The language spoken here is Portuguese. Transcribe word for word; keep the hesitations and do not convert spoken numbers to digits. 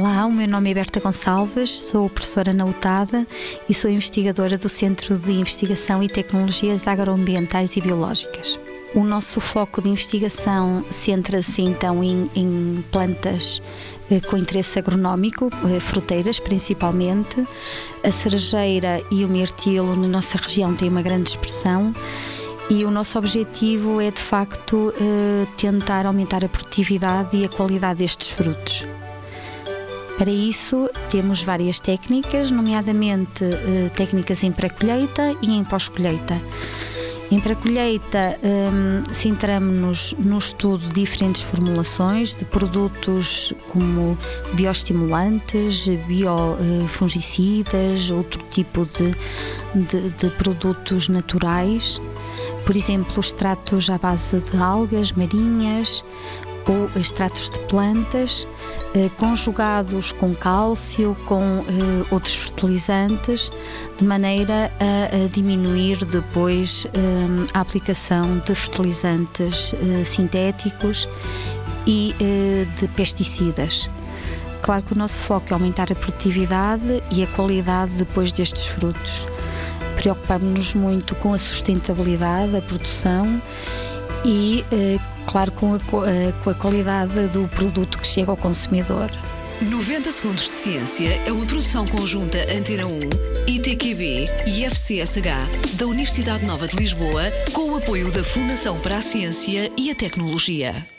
Olá, o meu nome é Berta Gonçalves, sou professora na U T A D e sou investigadora do Centro de Investigação e Tecnologias Agroambientais e Biológicas. O nosso foco de investigação centra-se então em, em plantas eh, com interesse agronómico, eh, fruteiras principalmente. A cerejeira e o mirtilo na nossa região têm uma grande expressão e o nosso objetivo é de facto eh, tentar aumentar a produtividade e a qualidade destes frutos. Para isso temos várias técnicas, nomeadamente eh, técnicas em pré-colheita e em pós-colheita. Em pré-colheita um, centramos-nos no estudo de diferentes formulações de produtos como bioestimulantes, biofungicidas, outro tipo de, de, de produtos naturais, por exemplo, extratos à base de algas marinhas ou extratos de plantas, eh, conjugados com cálcio, com eh, outros fertilizantes, de maneira a, a diminuir depois eh, a aplicação de fertilizantes eh, sintéticos e eh, de pesticidas. Claro que o nosso foco é aumentar a produtividade e a qualidade depois destes frutos. Preocupamos-nos muito com a sustentabilidade da produção e, eh, claro, com a, com a qualidade do produto que chega ao consumidor. noventa Segundos de Ciência é uma produção conjunta Antena um, I T Q B e F C S H da Universidade Nova de Lisboa, com o apoio da Fundação para a Ciência e a Tecnologia.